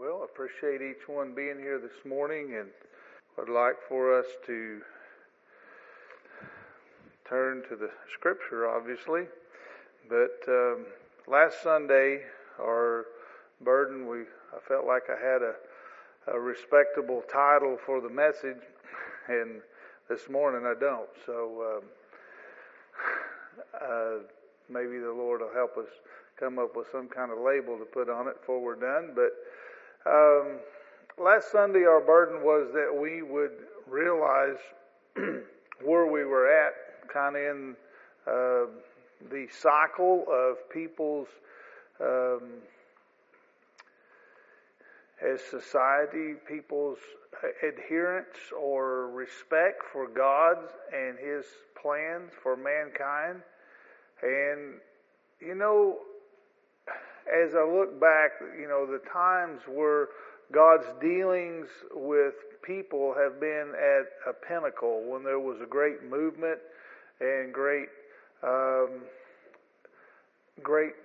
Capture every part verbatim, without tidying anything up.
Well, I appreciate each one being here this morning, and I'd like for us to turn to the Scripture, obviously. But um, last Sunday, our burden, we I felt like I had a, a respectable title for the message, and this morning I don't. So um, uh, maybe the Lord will help us come up with some kind of label to put on it before we're done. But Um, last Sunday, our burden was that we would realize where we were at, kind of in uh, the cycle of people's, um, as society, people's adherence or respect for God and His plans for mankind. And, you know, as I look back, you know, the times where God's dealings with people have been at a pinnacle, when there was a great movement and great, um, great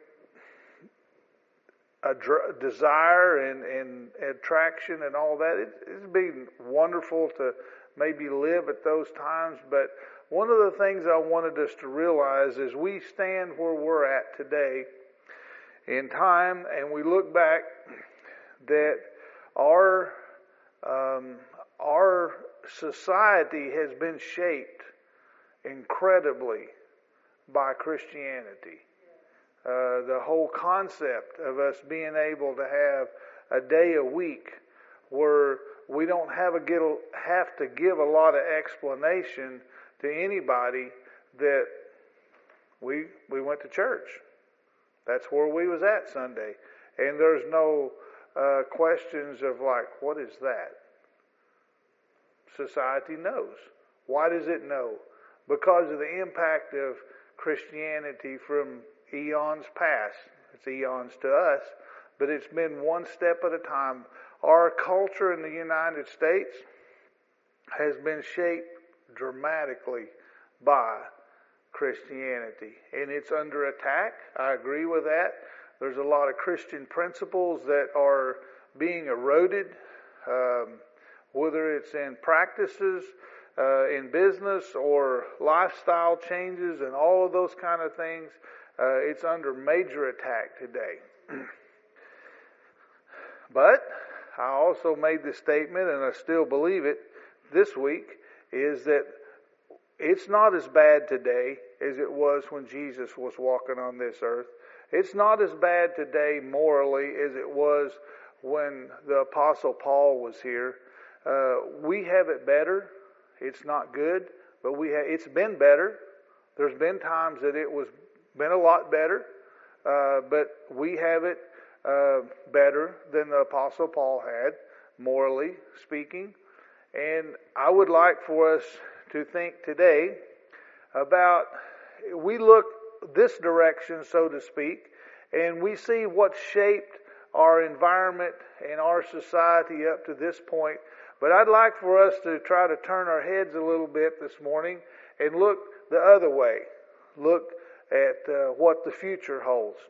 adr- desire and, and attraction and all that. It, it's been wonderful to maybe live at those times, but one of the things I wanted us to realize is we stand where we're at today in time, and we look back that our um, our society has been shaped incredibly by Christianity. Uh, the whole concept of us being able to have a day a week where we don't have a get, have to give a lot of explanation to anybody that we we went to church. That's where we was at Sunday. And there's no uh, questions of like, what is that? Society knows. Why does it know? Because of the impact of Christianity from eons past. It's eons to us, but it's been one step at a time. Our culture in the United States has been shaped dramatically by Christianity, and it's under attack. I agree with that. There's a lot of Christian principles that are being eroded, um, whether it's in practices, uh, in business, or lifestyle changes and all of those kind of things. Uh, it's under major attack today. But I also made the statement, and I still believe it this week, is that it's not as bad today as it was when Jesus was walking on this earth. It's not as bad today morally as it was when the Apostle Paul was here. Uh, we have it better. It's not good, but we ha- it's been better. There's been times that it was been a lot better, uh, but we have it uh, better than the Apostle Paul had, morally speaking. And I would like for us to think today about, we look this direction, so to speak, and we see what shaped our environment and our society up to this point. But I'd like for us to try to turn our heads a little bit this morning and look the other way. Look at uh, what the future holds.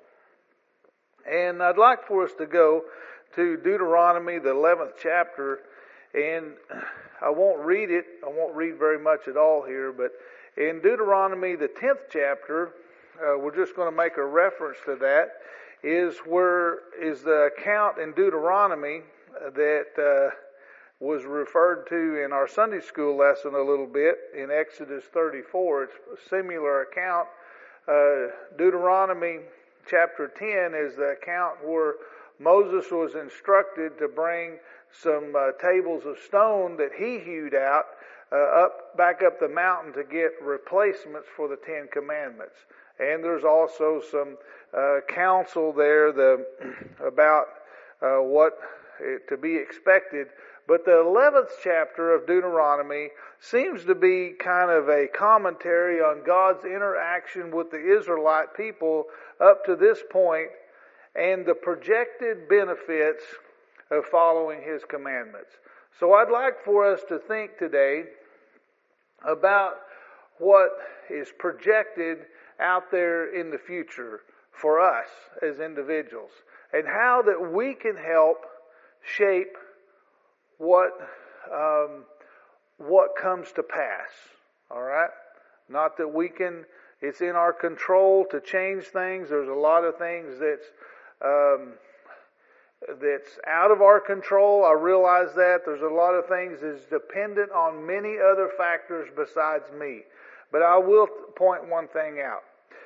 And I'd like for us to go to Deuteronomy, the eleventh chapter, and I won't read it. I won't read very much at all here, but in Deuteronomy, the tenth chapter, uh, we're just going to make a reference to that, is where is the account in Deuteronomy that uh, was referred to in our Sunday school lesson a little bit in Exodus thirty-four. It's a similar account. Uh, Deuteronomy chapter ten is the account where Moses was instructed to bring some uh, tables of stone that he hewed out uh, up back up the mountain to get replacements for the Ten Commandments. And there's also some uh, counsel there the, about uh, what to be expected. But the eleventh chapter of Deuteronomy seems to be kind of a commentary on God's interaction with the Israelite people up to this point and the projected benefits of following His commandments. So I'd like for us to think today about what is projected out there in the future for us as individuals, and how that we can help shape what um, what comes to pass. All right? Not that we can, it's in our control to change things. There's a lot of things that's um, that's out of our control. I realize that. There's a lot of things that's dependent on many other factors besides me. But I will point one thing out.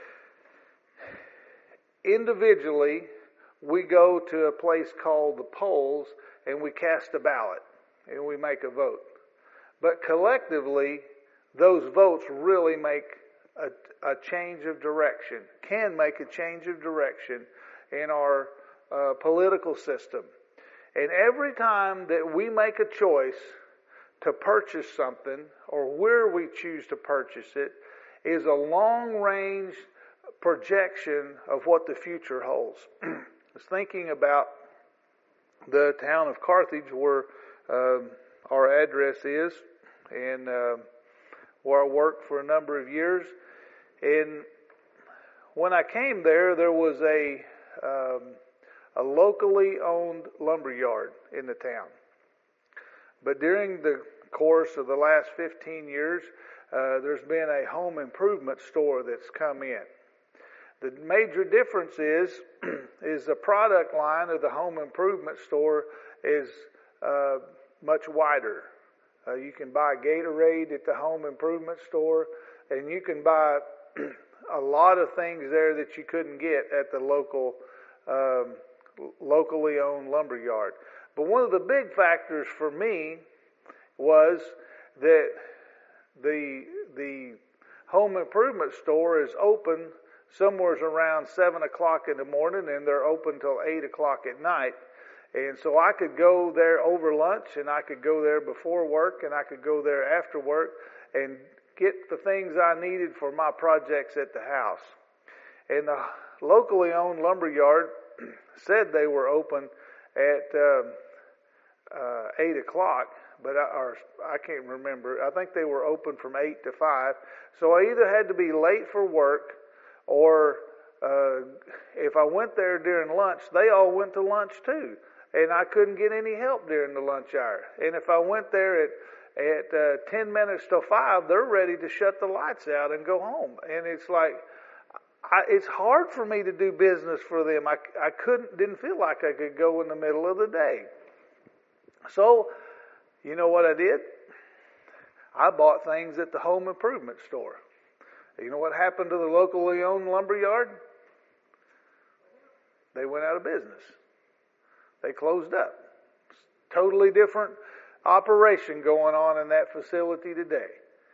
Individually, we go to a place called the polls and we cast a ballot and we make a vote. But collectively, those votes really make a, a change of direction, can make a change of direction in our uh, political system. And every time that we make a choice to purchase something, or where we choose to purchase it, is a long-range projection of what the future holds. I was thinking about the town of Carthage, where uh, our address is, and uh, where I worked for a number of years. And when I came there, there was a um, a locally owned lumber yard in the town. But during the course of the last fifteen years, uh, there's been a home improvement store that's come in. The major difference is, is the product line of the home improvement store is uh, much wider. Uh, you can buy Gatorade at the home improvement store, and you can buy a lot of things there that you couldn't get at the local, um, locally owned lumber yard. But one of the big factors for me was that the the home improvement store is open somewhere around seven o'clock in the morning, and they're open till eight o'clock at night. And so I could go there over lunch, and I could go there before work, and I could go there after work and get the things I needed for my projects at the house. And the locally owned lumber yard said they were open at uh, uh, eight o'clock, but I, or I can't remember. I think they were open from eight to five. So I either had to be late for work, or uh, if I went there during lunch, they all went to lunch too. And I couldn't get any help during the lunch hour. And if I went there at at uh, ten minutes till five, they're ready to shut the lights out and go home. And it's like, I, it's hard for me to do business for them. I, I couldn't, didn't feel like I could go in the middle of the day. So, you know what I did? I bought things at the home improvement store. You know what happened to the locally owned lumber yard? They went out of business. They closed up. It's totally different operation going on in that facility today.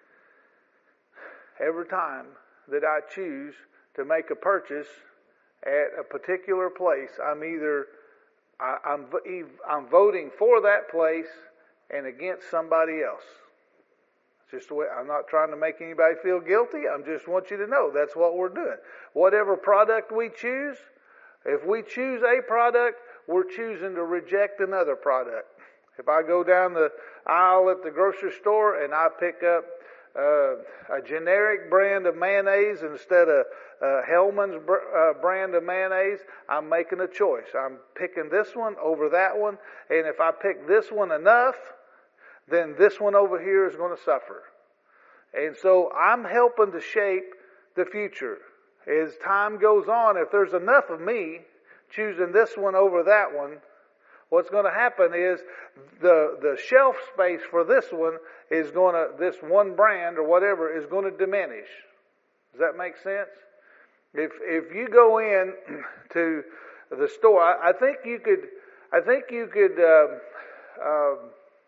Every time that I choose to make a purchase at a particular place, I'm either I, I'm I'm voting for that place and against somebody else. It's just the way. I'm not trying to make anybody feel guilty. I just want you to know that's what we're doing. Whatever product we choose, if we choose a product, we're choosing to reject another product. If I go down the aisle at the grocery store and I pick up uh, a generic brand of mayonnaise instead of uh, Hellman's br- uh, brand of mayonnaise, I'm making a choice. I'm picking this one over that one, and if I pick this one enough, then this one over here is going to suffer. And so I'm helping to shape the future. As time goes on, if there's enough of me choosing this one over that one, what's going to happen is the the shelf space for this one is going to, this one brand or whatever is going to diminish. Does that make sense? If if you go in to the store, I, I think you could, I think you could, um, um,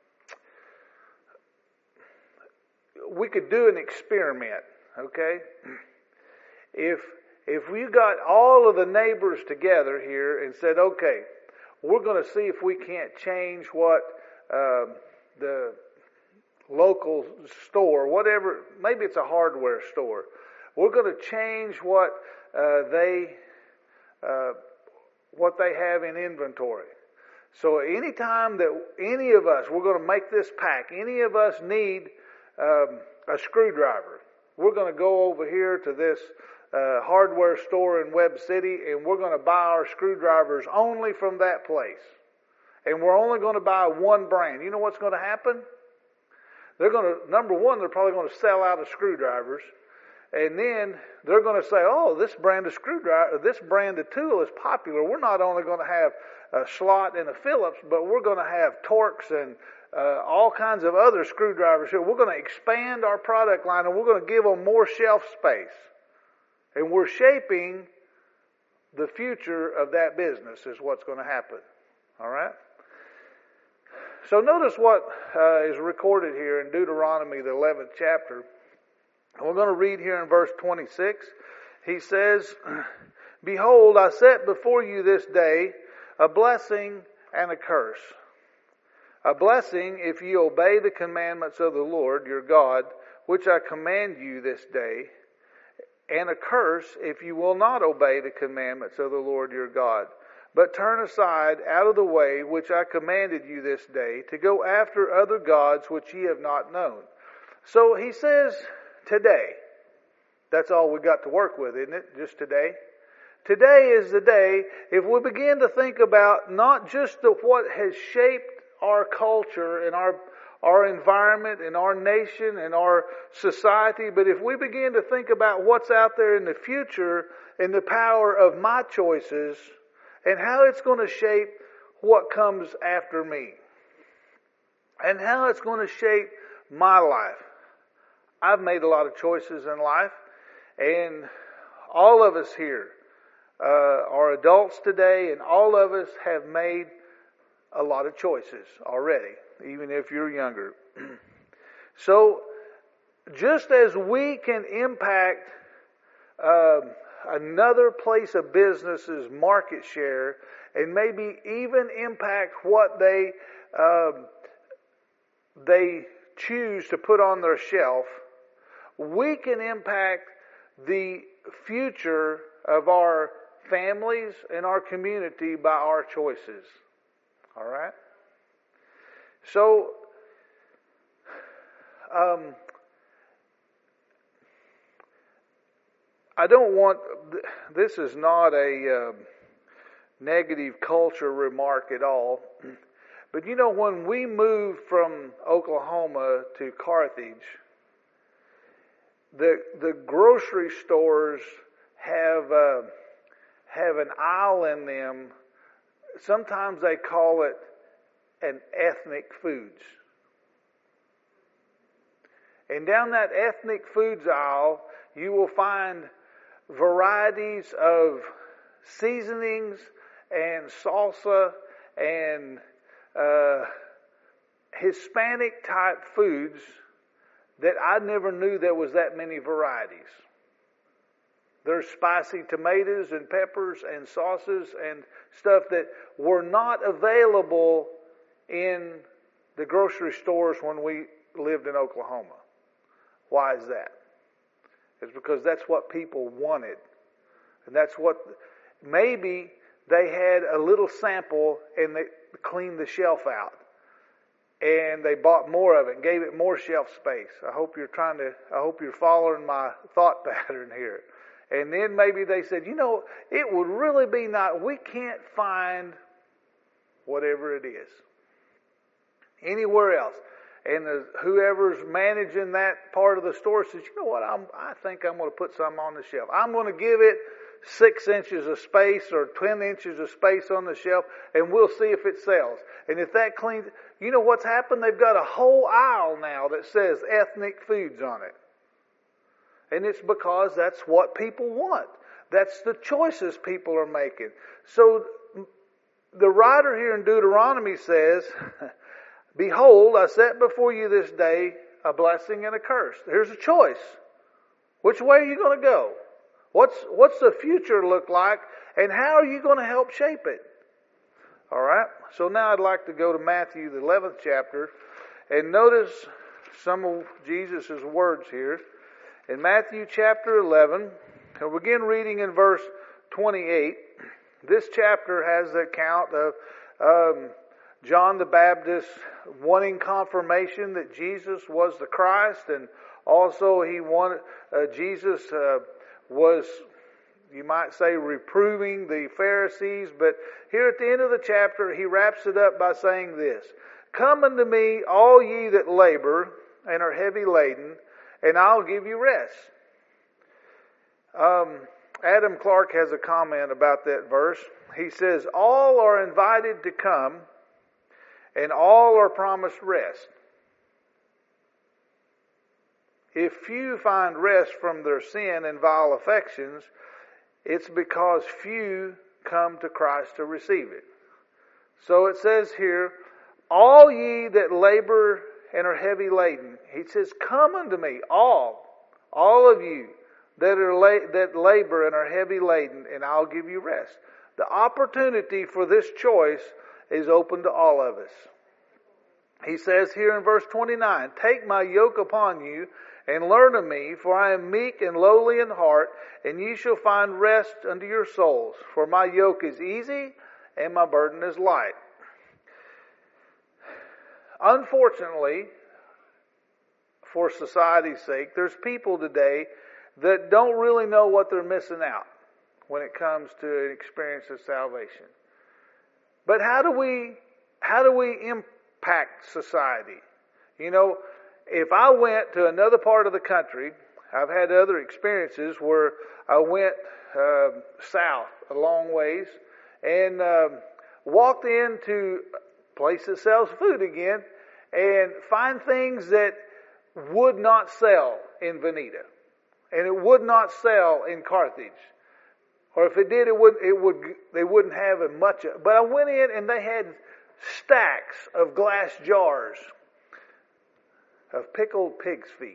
we could do an experiment, okay? If If we got all of the neighbors together here and said, okay, we're going to see if we can't change what uh, the local store, whatever, maybe it's a hardware store, we're going to change what uh, they uh, what they have in inventory. So anytime that any of us, we're going to make this pack, any of us need um, a screwdriver, we're going to go over here to this Uh, hardware store in Webb City, and we're going to buy our screwdrivers only from that place. and we're only going to buy one brand, you know what's going to happen? They're going to, number one, they're probably going to sell out of screwdrivers. And then they're going to say, oh, this brand of screwdriver, this brand of tool is popular. We're not only going to have a Schlott and a Phillips, but we're going to have Torx and uh, all kinds of other screwdrivers here. We're going to expand our product line, and we're going to give them more shelf space. And we're shaping the future of that business is what's going to happen. All right? So notice what uh, is recorded here in Deuteronomy, the eleventh chapter. We're going to read here in verse twenty-six. He says, behold, I set before you this day a blessing and a curse. A blessing if ye obey the commandments of the Lord your God, which I command you this day, and a curse if you will not obey the commandments of the Lord your God, but turn aside out of the way which I commanded you this day, to go after other gods which ye have not known. So he says, today. That's all we got to work with, isn't it? Just today. Today is the day, if we begin to think about not just the, what has shaped our culture and our, our environment and our nation and our society, but if we begin to think about what's out there in the future and the power of my choices and how it's going to shape what comes after me and how it's going to shape my life. I've made a lot of choices in life, and all of us here uh, are adults today, and all of us have made a lot of choices already, even if you're younger. So, just as we can impact uh, another place of business's market share, and maybe even impact what they um, they choose to put on their shelf, we can impact the future of our families and our community by our choices. All right? So, um, I don't want, this is not a uh, negative culture remark at all, but you know, when we moved from Oklahoma to Carthage, The the grocery stores have uh, have an aisle in them. Sometimes they call it an ethnic foods. And down that ethnic foods aisle, you will find varieties of seasonings and salsa and uh, Hispanic type foods that I never knew there was that many varieties. There's spicy tomatoes and peppers and sauces and stuff that were not available in the grocery stores when we lived in Oklahoma. Why is that? It's because that's what people wanted. And that's what, maybe they had a little sample and they cleaned the shelf out. And they bought more of it and gave it more shelf space. I hope you're trying to, I hope you're following my thought pattern here. And then maybe they said, you know, it would really be not, we can't find whatever it is anywhere else. And the, whoever's managing that part of the store says, you know what, I'm, I think I'm going to put some on the shelf. I'm going to give it six inches of space or ten inches of space on the shelf, and we'll see if it sells. And if that cleans, you know what's happened? They've got a whole aisle now that says ethnic foods on it. And it's because that's what people want. That's the choices people are making. So the writer here in Deuteronomy says, behold, I set before you this day a blessing and a curse. Here's a choice. Which way are you going to go? What's, what's the future look like? And how are you going to help shape it? All right. So now I'd like to go to Matthew, the eleventh chapter, and notice some of Jesus' words here. In Matthew chapter eleven, we'll begin reading in verse twenty-eight. This chapter has the account of um, John the Baptist wanting confirmation that Jesus was the Christ, and also he wanted uh, Jesus uh, was you might say reproving the Pharisees, but here at the end of the chapter, he wraps it up by saying this: "Come unto me, all ye that labor and are heavy laden, and I'll give you rest." Um, Adam Clark has a comment about that verse. He says, "All are invited to come, and all are promised rest. If few find rest from their sin and vile affections, it's because few come to Christ to receive it." So it says here, "All ye that labor and are heavy laden," he says, "Come unto me, all, all of you that are la- that labor and are heavy laden, and I'll give you rest." The opportunity for this choice is open to all of us. He says here in verse twenty-nine, "Take my yoke upon you and learn of me, for I am meek and lowly in heart, and ye shall find rest unto your souls. For my yoke is easy and my burden is light." Unfortunately, for society's sake, there's people today that don't really know what they're missing out when it comes to an experience of salvation. But how do we, how do we impact society? You know, if I went to another part of the country, I've had other experiences where I went uh, south a long ways and uh, walked into a place that sells food again and find things that would not sell in Veneta, and it would not sell in Carthage, or if it did, it would it would they wouldn't have it much. But I went in and they had stacks of glass jars of pickled pig's feet.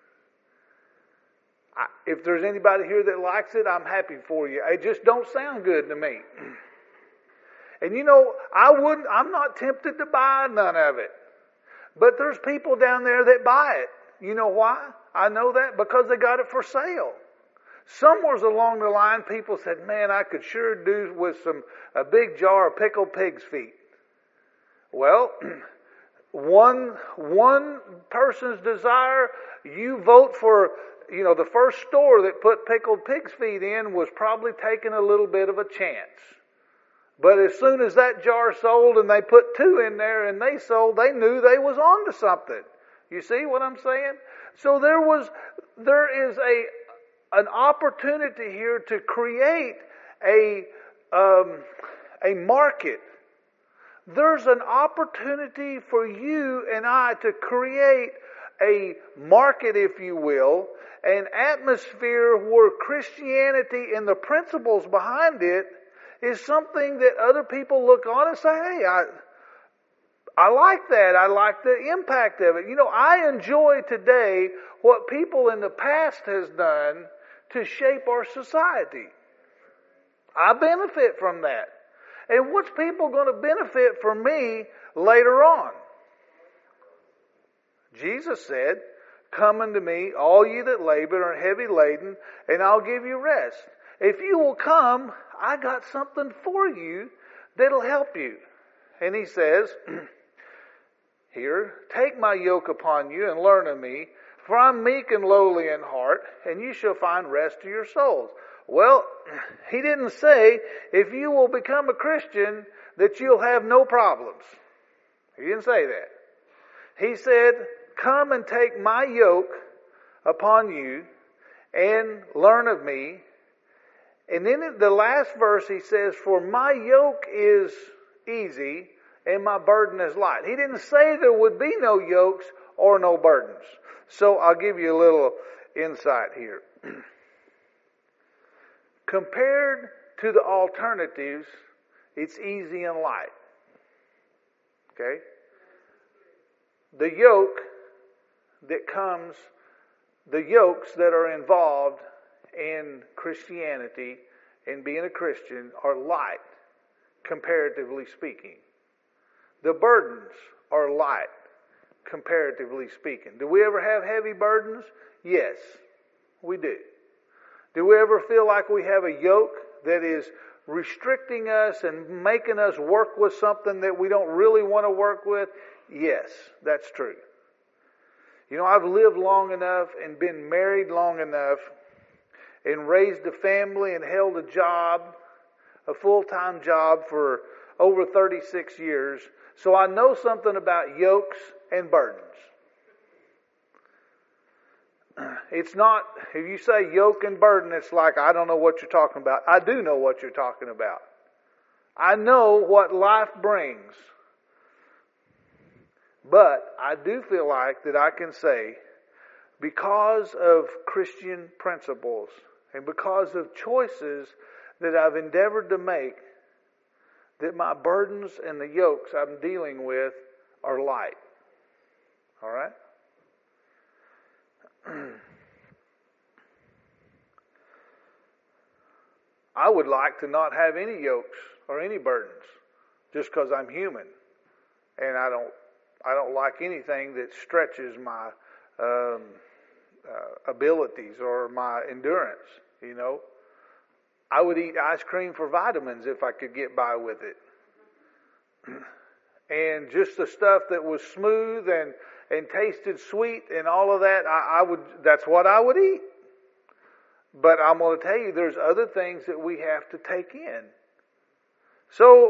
I, if there's anybody here that likes it, I'm happy for you. It just don't sound good to me. And you know, I wouldn't. I'm not tempted to buy none of it. But there's people down there that buy it. You know why? I know that because they got it for sale. Somewhere along the line, people said, "Man, I could sure do with some a big jar of pickled pig's feet." Well, one one person's desire. You vote for, you know, the first store that put pickled pig's feet in was probably taking a little bit of a chance. But as soon as that jar sold and they put two in there and they sold, they knew they was on to something. You see what I'm saying? So there was, there is a an opportunity here to create a um, a market. There's an opportunity for you and I to create a market, if you will, an atmosphere where Christianity and the principles behind it is something that other people look on and say, "Hey, I I like that. I like the impact of it." You know, I enjoy today what people in the past has done to shape our society. I benefit from that. And what's people going to benefit from me later on? Jesus said, "Come unto me, all ye that labor and are heavy laden, and I'll give you rest." If you will come, I got something for you that'll help you. And he says here, "Take my yoke upon you and learn of me, for I'm meek and lowly in heart, and you shall find rest to your souls." Well, he didn't say if you will become a Christian that you'll have no problems. He didn't say that. He said, "Come and take my yoke upon you and learn of me." And then in the last verse he says, "For my yoke is easy and my burden is light." He didn't say there would be no yokes or no burdens. So I'll give you a little insight here. Compared to the alternatives, it's easy and light. Okay? The yoke that comes, the yokes that are involved in Christianity and being a Christian are light, comparatively speaking. The burdens are light, comparatively speaking. Do we ever have heavy burdens? Yes, we do. Do we ever feel like we have a yoke that is restricting us and making us work with something that we don't really want to work with? Yes, that's true. You know, I've lived long enough and been married long enough, and raised a family and held a job, a full-time job for over thirty-six years. So I know something about yokes and burdens. It's not, if you say yoke and burden, it's like, I don't know what you're talking about. I do know what you're talking about. I know what life brings. But I do feel like that I can say, because of Christian principles and because of choices that I've endeavored to make, that my burdens and the yokes I'm dealing with are light. All right? I would like to not have any yokes or any burdens, just because I'm human, and I don't, I don't like anything that stretches my um, uh, abilities or my endurance. You know, I would eat ice cream for vitamins if I could get by with it, and just the stuff that was smooth and and tasted sweet and all of that, I, I would. That's what I would eat. But I'm going to tell you, there's other things that we have to take in. So,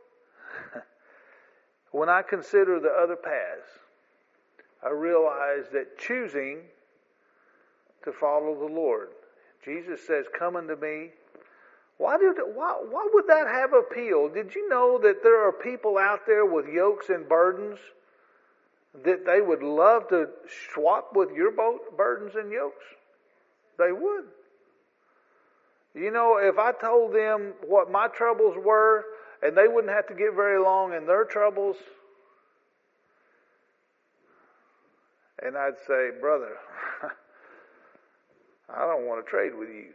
when I consider the other paths, I realize that choosing to follow the Lord, Jesus says, "Come unto me." Why did why why would that have appeal? Did you know that there are people out there with yokes and burdens that they would love to swap with your burdens and yokes? They would. You know, if I told them what my troubles were, and they wouldn't have to get very long in their troubles, and I'd say, "Brother, I don't want to trade with you."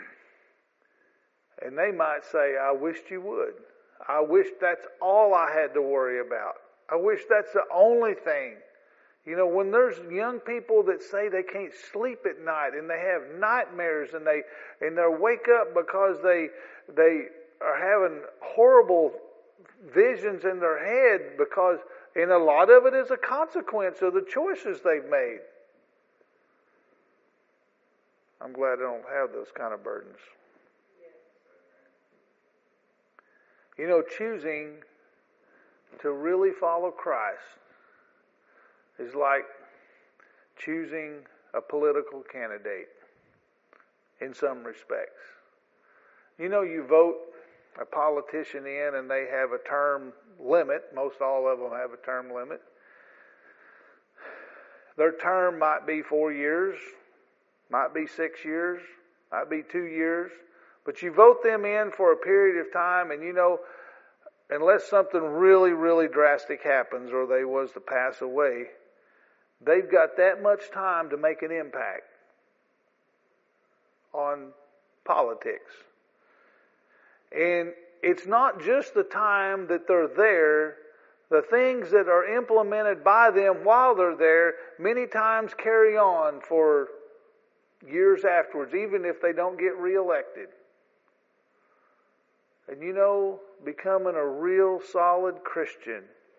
And they might say, "I wished you would. I wish that's all I had to worry about. I wish that's the only thing." You know, when there's young people that say they can't sleep at night and they have nightmares and they and they wake up because they they are having horrible visions in their head because, and a lot of it is a consequence of the choices they've made. I'm glad I don't have those kind of burdens. You know, choosing to really follow Christ is like choosing a political candidate in some respects. You know, you vote a politician in and they have a term limit. Most all of them have a term limit. Their term might be four years, might be six years, might be two years. But you vote them in for a period of time, and you know, unless something really, really drastic happens or they was to pass away, they've got that much time to make an impact on politics. And it's not just the time that they're there. The things that are implemented by them while they're there many times carry on for years afterwards, even if they don't get reelected. And you know, becoming a real solid Christian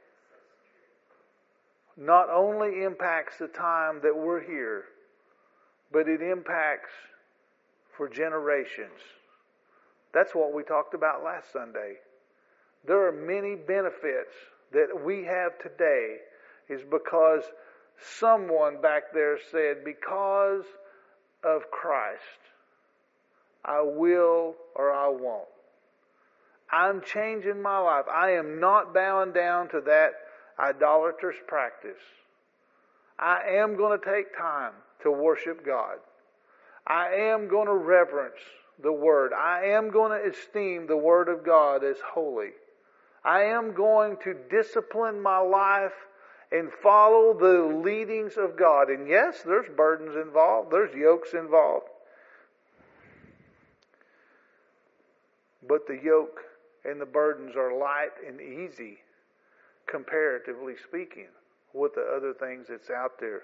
not only impacts the time that we're here, but it impacts for generations. That's what we talked about last Sunday. There are many benefits that we have today is because someone back there said, because of Christ, I will or I won't. I'm changing my life. I am not bowing down to that idolatrous practice. I am going to take time to worship God. I am going to reverence the Word. I am going to esteem the Word of God as holy. I am going to discipline my life and follow the leadings of God. And yes, there's burdens involved. There's yokes involved. But the yoke and the burdens are light and easy, comparatively speaking, with the other things that's out there.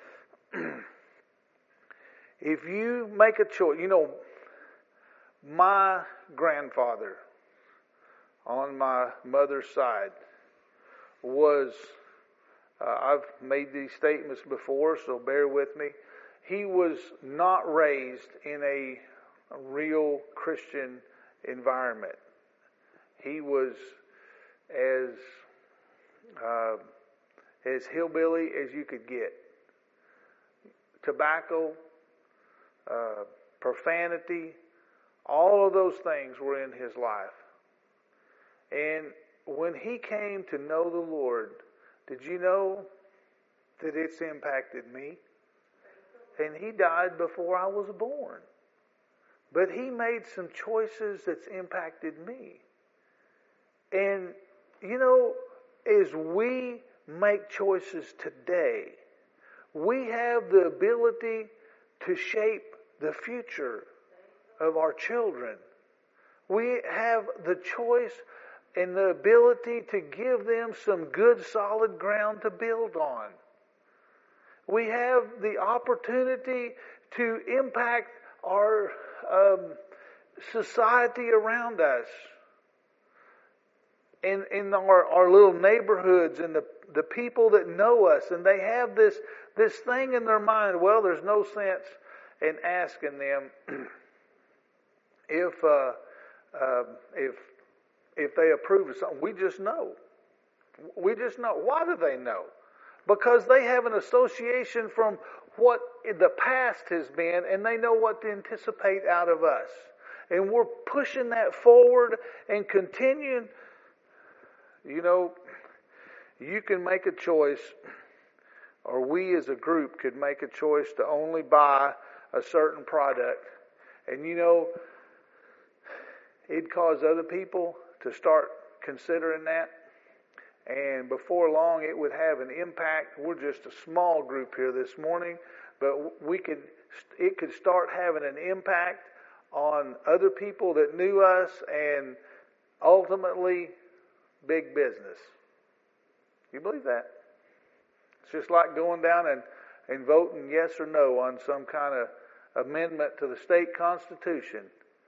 If you make a choice, you know, my grandfather on my mother's side was, uh, I've made these statements before, so bear with me. He was not raised in a a real Christian environment. He was as uh, as hillbilly as you could get. Tobacco, uh, profanity, all of those things were in his life. And when he came to know the Lord, did you know that it's impacted me? And he died before I was born. But he made some choices that's impacted me. And, you know, as we make choices today, we have the ability to shape the future of our children. We have the choice and the ability to give them some good solid ground to build on. We have the opportunity to impact our um, society around us, in in our, our little neighborhoods, and the the people that know us, and they have this this thing in their mind. Well, there's no sense in asking them if uh, uh, if if they approve of something. We just know. We just know. Why do they know? Because they have an association from what the past has been, and they know what to anticipate out of us. And we're pushing that forward and continuing. You know, you can make a choice, or we as a group could make a choice to only buy a certain product. And you know, it'd cause other people to start considering that. And before long, it would have an impact. We're just a small group here this morning, but we could, it could start having an impact on other people that knew us, and ultimately, big business. You believe that? It's just like going down and, and voting yes or no on some kind of amendment to the state constitution.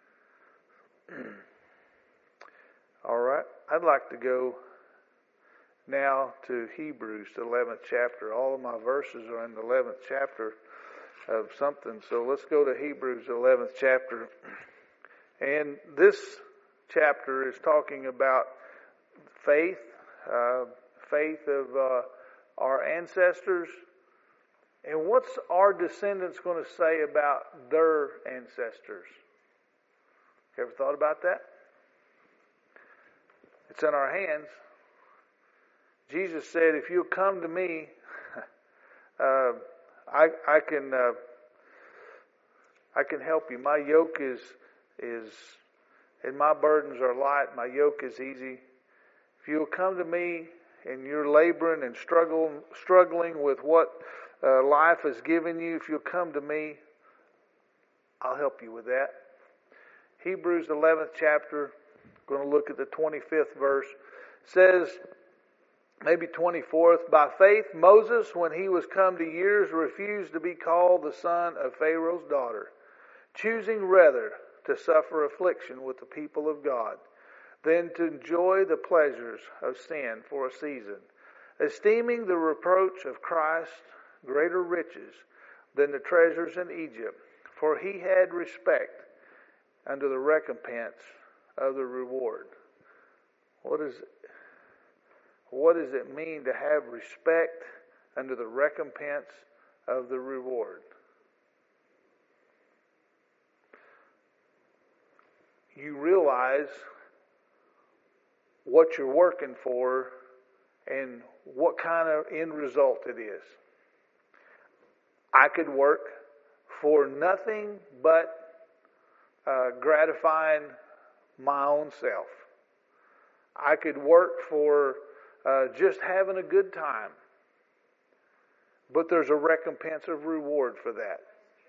All right. I'd like to go now to Hebrews, the eleventh chapter. All of my verses are in the eleventh chapter of something. So let's go to Hebrews, the eleventh chapter. And this chapter is talking about faith, uh, faith of uh, our ancestors. And what's our descendants going to say about their ancestors? Ever thought about that? It's in our hands. Jesus said, if you'll come to me, uh, I, I can uh, I can help you. My yoke is is and my burdens are light. My yoke is easy. If you'll come to me and you're laboring and struggle, struggling with what uh, life has given you, if you'll come to me, I'll help you with that. Hebrews eleventh chapter, going to look at the twenty-fifth verse, says, maybe twenty-fourth, by faith Moses, when he was come to years, refused to be called the son of Pharaoh's daughter, choosing rather to suffer affliction with the people of God than to enjoy the pleasures of sin for a season, esteeming the reproach of Christ greater riches than the treasures in Egypt, for he had respect unto the recompense of the reward. What is what does it mean to have respect unto the recompense of the reward? You realize what you're working for and what kind of end result it is. I could work for nothing but uh, gratifying my own self. I could work for uh, just having a good time. But there's a recompense of reward for that.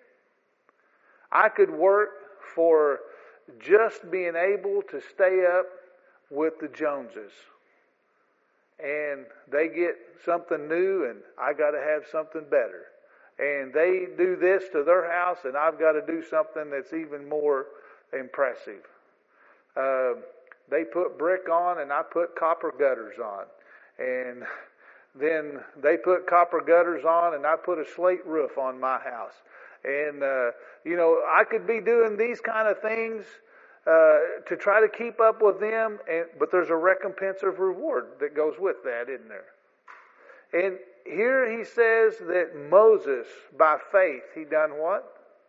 I could work for just being able to stay up with the Joneses. And they get something new and I got to have something better. And they do this to their house and I've got to do something that's even more impressive. Uh, they put brick on and I put copper gutters on. And then they put copper gutters on and I put a slate roof on my house. And, uh, you know, I could be doing these kind of things uh, to try to keep up with them, and, but there's a recompense of reward that goes with that, isn't there? And here he says that Moses, by faith, he done what?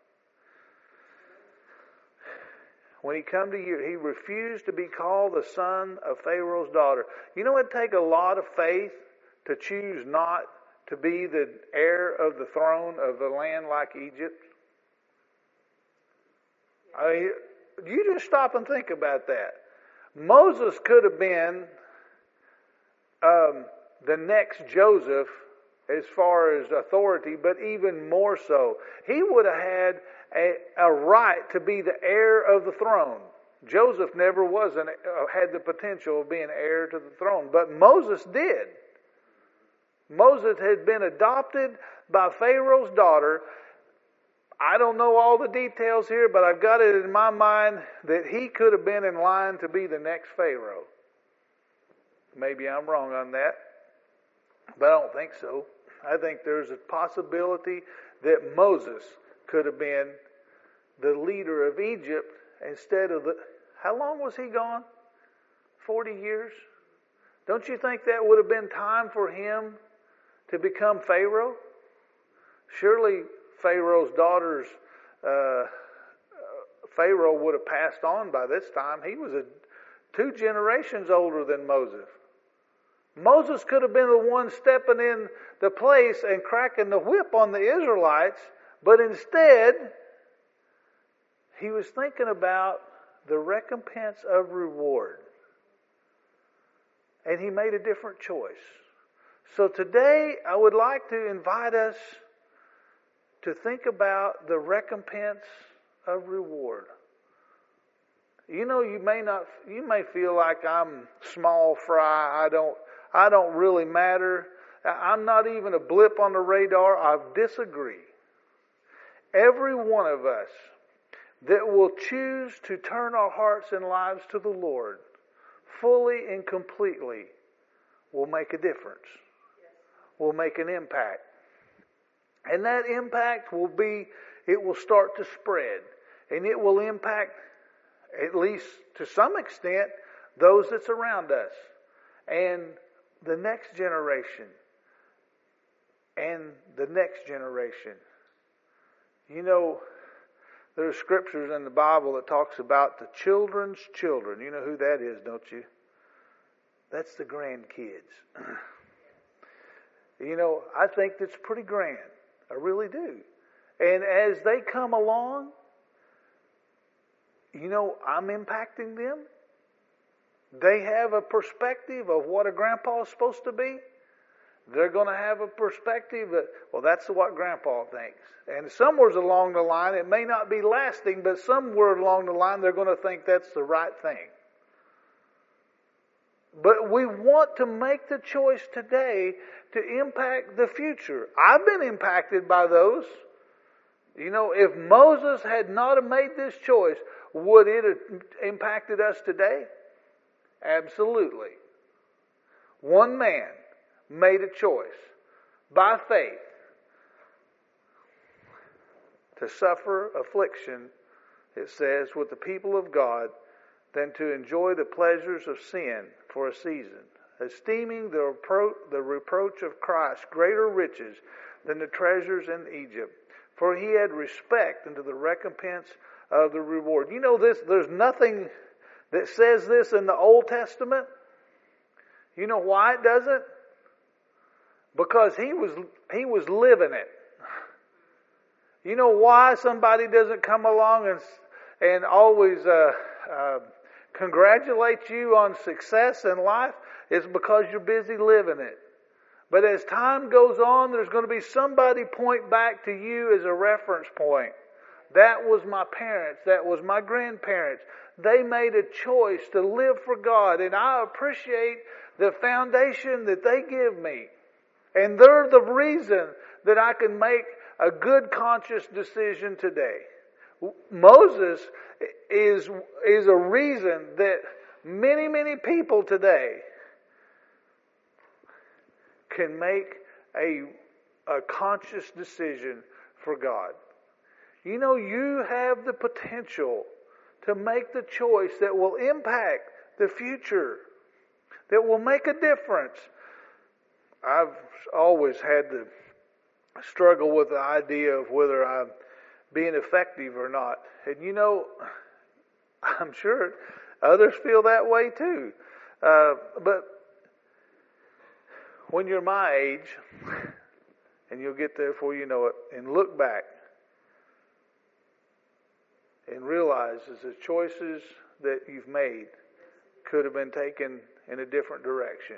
When he come to you, he refused to be called the son of Pharaoh's daughter. You know, it'd take a lot of faith to choose not to be the heir of the throne of the land like Egypt. I mean, you just stop and think about that. Moses could have been um, the next Joseph as far as authority, but even more so. He would have had a, a right to be the heir of the throne. Joseph never was an, uh, had the potential of being heir to the throne, but Moses did. Moses had been adopted by Pharaoh's daughter. I don't know all the details here, but I've got it in my mind that he could have been in line to be the next Pharaoh. Maybe I'm wrong on that, but I don't think so. I think there's a possibility that Moses could have been the leader of Egypt instead of the... How long was he gone? Forty years? Don't you think that would have been time for him to become Pharaoh? Surely Pharaoh's daughters, uh, Pharaoh would have passed on by this time. He was a, two generations older than Moses. Moses could have been the one stepping in the place and cracking the whip on the Israelites, but instead, he was thinking about the recompense of reward. And he made a different choice. So today, I would like to invite us to think about the recompense of reward. You know, you may not, you may feel like I'm small fry. I don't, I don't really matter. I'm not even a blip on the radar. I disagree. Every one of us that will choose to turn our hearts and lives to the Lord fully and completely will make a difference. Will make an impact. And that impact will be, it will start to spread. And it will impact, at least to some extent, those that's around us. And the next generation. And the next generation. You know, there are scriptures in the Bible that talks about the children's children. You know who that is, don't you? That's the grandkids. You know, I think that's pretty grand. I really do. And as they come along, you know, I'm impacting them. They have a perspective of what a grandpa is supposed to be. They're going to have a perspective that, well, that's what grandpa thinks. And somewhere along the line, it may not be lasting, but somewhere along the line, they're going to think that's the right thing. But we want to make the choice today to impact the future. I've been impacted by those. You know, if Moses had not have made this choice, would it have impacted us today? Absolutely. One man made a choice by faith to suffer affliction, it says, with the people of God, than to enjoy the pleasures of sin for a season, esteeming the, repro- the reproach of Christ greater riches than the treasures in Egypt, for he had respect unto the recompense of the reward. You know this, there's nothing that says this in the Old Testament. You know why it doesn't? Because he was he was living it. You know why somebody doesn't come along and and always uh, uh, congratulate you on success in life? It's because you're busy living it. But as time goes on, there's going to be somebody point back to you as a reference point. That was my parents. That was my grandparents. They made a choice to live for God, and I appreciate the foundation that they give me. And they're the reason that I can make a good conscious decision today. Moses is, is a reason that many, many people today can make a, a conscious decision for God. You know, you have the potential to make the choice that will impact the future, that will make a difference. I've always had to struggle with the idea of whether I'm being effective or not. And you know, I'm sure others feel that way too. Uh, but when you're my age, and you'll get there before you know it, and look back and realize that the choices that you've made could have been taken in a different direction.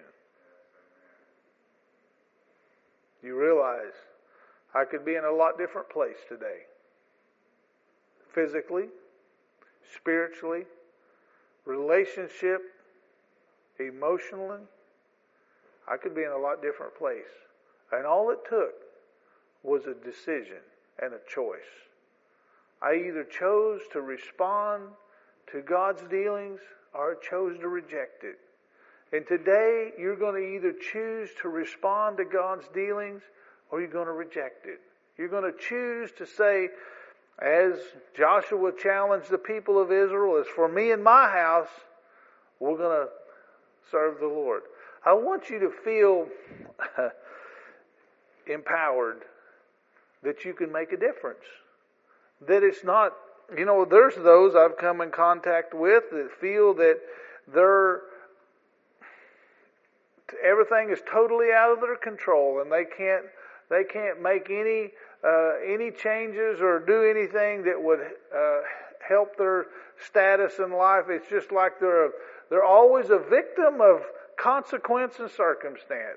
You realize I could be in a lot different place today. Physically, spiritually, relationship, emotionally, I could be in a lot different place. And all it took was a decision and a choice. I either chose to respond to God's dealings or I chose to reject it. And today, you're going to either choose to respond to God's dealings or you're going to reject it. You're going to choose to say, as Joshua challenged the people of Israel, as for me and my house, we're going to serve the Lord. I want you to feel empowered that you can make a difference. That it's not, you know, there's those I've come in contact with that feel that they're, everything is totally out of their control and they can't, they can't make any, uh, any changes or do anything that would uh, help their status in life. It's just like they're, a, they're always a victim of consequence and circumstance.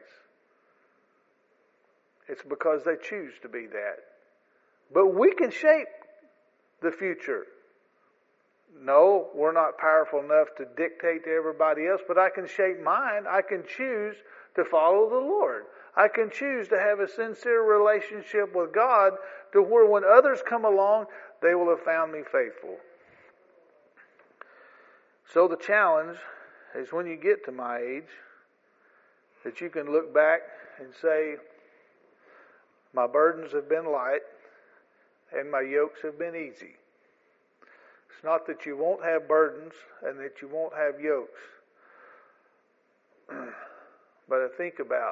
It's because they choose to be that. But we can shape the future. No, we're not powerful enough to dictate to everybody else, but I can shape mine. I can choose to follow the Lord. I can choose to have a sincere relationship with God to where when others come along, they will have found me faithful. So the challenge is when you get to my age, that you can look back and say, my burdens have been light and my yokes have been easy. It's not that you won't have burdens and that you won't have yokes. But I think about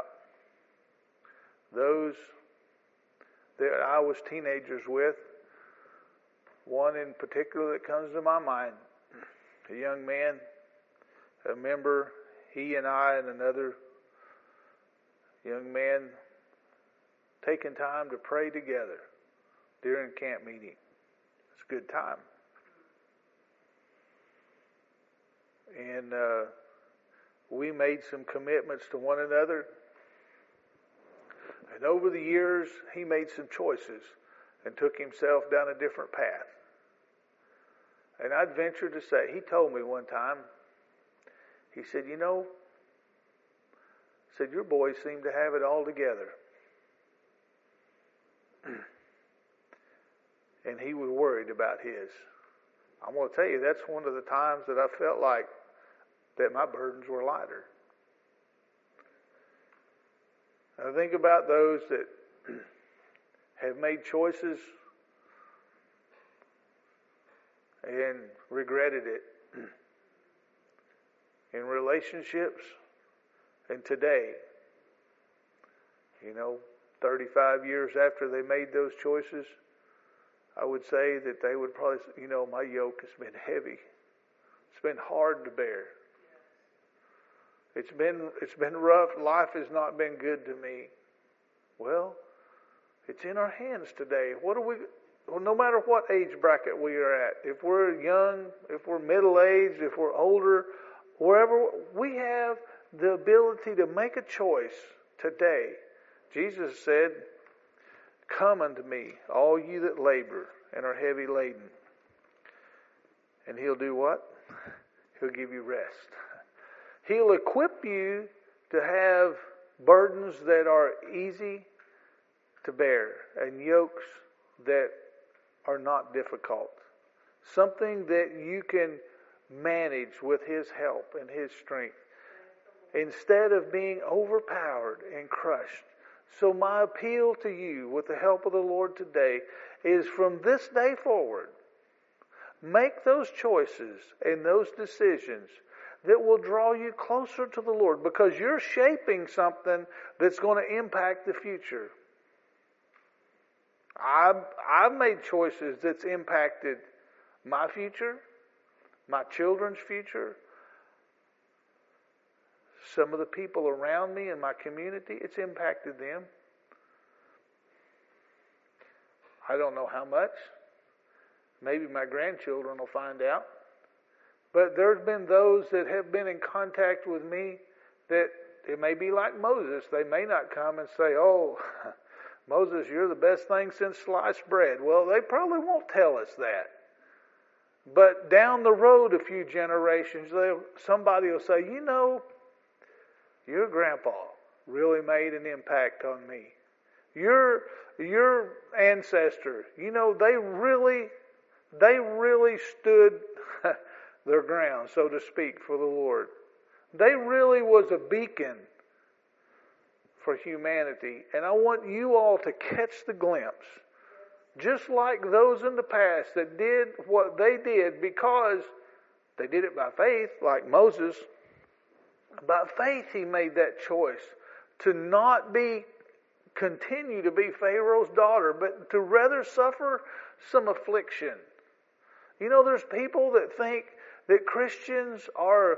those that I was teenagers with. One in particular that comes to my mind. A young man, a member, he and I and another young man taking time to pray together during camp meeting. It's a good time. And uh, we made some commitments to one another. And over the years, he made some choices and took himself down a different path. And I'd venture to say, he told me one time, he said, you know, said, your boys seem to have it all together. And he was worried about his. I'm going to tell you, that's one of the times that I felt like that my burdens were lighter. I think about those that have made choices and regretted it in relationships. And today, you know, thirty-five years after they made those choices, I would say that they would probably say, you know, my yoke has been heavy. It's been hard to bear. It's been it's been rough. Life has not been good to me. Well, it's in our hands today. What do we? Well, no matter what age bracket we are at, if we're young, if we're middle-aged, if we're older, wherever, we have the ability to make a choice today. Jesus said, come unto me, all you that labor and are heavy laden. And He'll do what? He'll give you rest. He'll equip you to have burdens that are easy to bear and yokes that are not difficult. Something that you can manage with His help and His strength. Instead of being overpowered and crushed So my appeal to you with the help of the Lord today is from this day forward, make those choices and those decisions that will draw you closer to the Lord, because you're shaping something that's going to impact the future. I've, I've made choices that's impacted my future, my children's future, some of the people around me in my community. It's impacted them. I don't know how much. Maybe my grandchildren will find out. But there's been those that have been in contact with me that it may be like Moses. They may not come and say, oh, Moses, you're the best thing since sliced bread. Well, they probably won't tell us that. But down the road a few generations, somebody will say, you know, your grandpa really made an impact on me. Your, your ancestor, you know, they really, they really stood their ground, so to speak, for the Lord. They really was a beacon for humanity. And I want you all to catch the glimpse. Just like those in the past that did what they did because they did it by faith, like Moses. By faith he made that choice to not be, continue to be Pharaoh's daughter, but to rather suffer some affliction. You know, there's people that think that Christians are,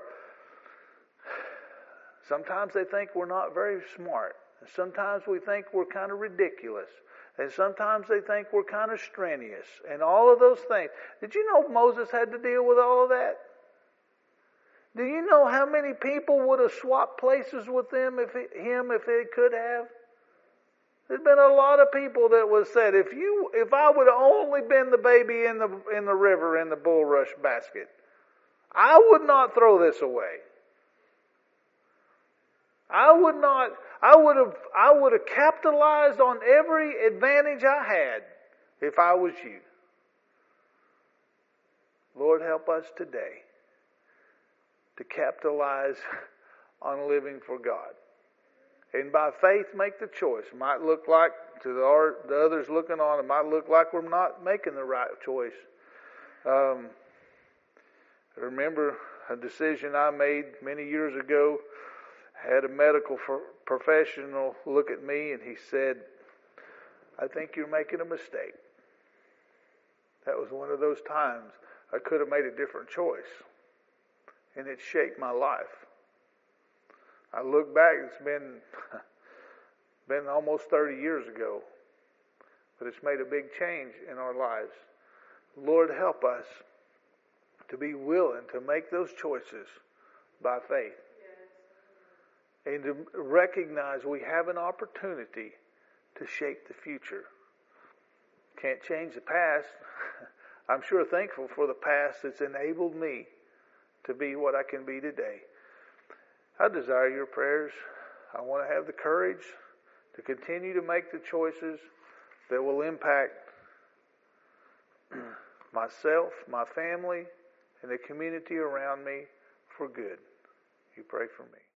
sometimes they think we're not very smart. And sometimes we think we're kind of ridiculous. And sometimes they think we're kind of strenuous. And all of those things. Did you know Moses had to deal with all of that? Do you know how many people would have swapped places with him if he, him if they could have? There's been a lot of people that was said, if you, if I would have only been the baby in the in the river in the bulrush basket, I would not throw this away. I would not. I would have. I would have capitalized on every advantage I had if I was you. Lord, help us today to capitalize on living for God. And by faith, make the choice. It might look like, to the, our, the others looking on, it might look like we're not making the right choice. Um, I remember a decision I made many years ago. I had a medical for, professional look at me and he said, I think you're making a mistake. That was one of those times I could have made a different choice. And it shaped my life. I look back, it's been been almost thirty years ago. But it's made a big change in our lives. Lord, help us to be willing to make those choices by faith. Yes. And to recognize we have an opportunity to shape the future. Can't change the past. I'm sure thankful for the past that's enabled me to be what I can be today. I desire your prayers. I want to have the courage to continue to make the choices that will impact myself, my family, and the community around me for good. You pray for me.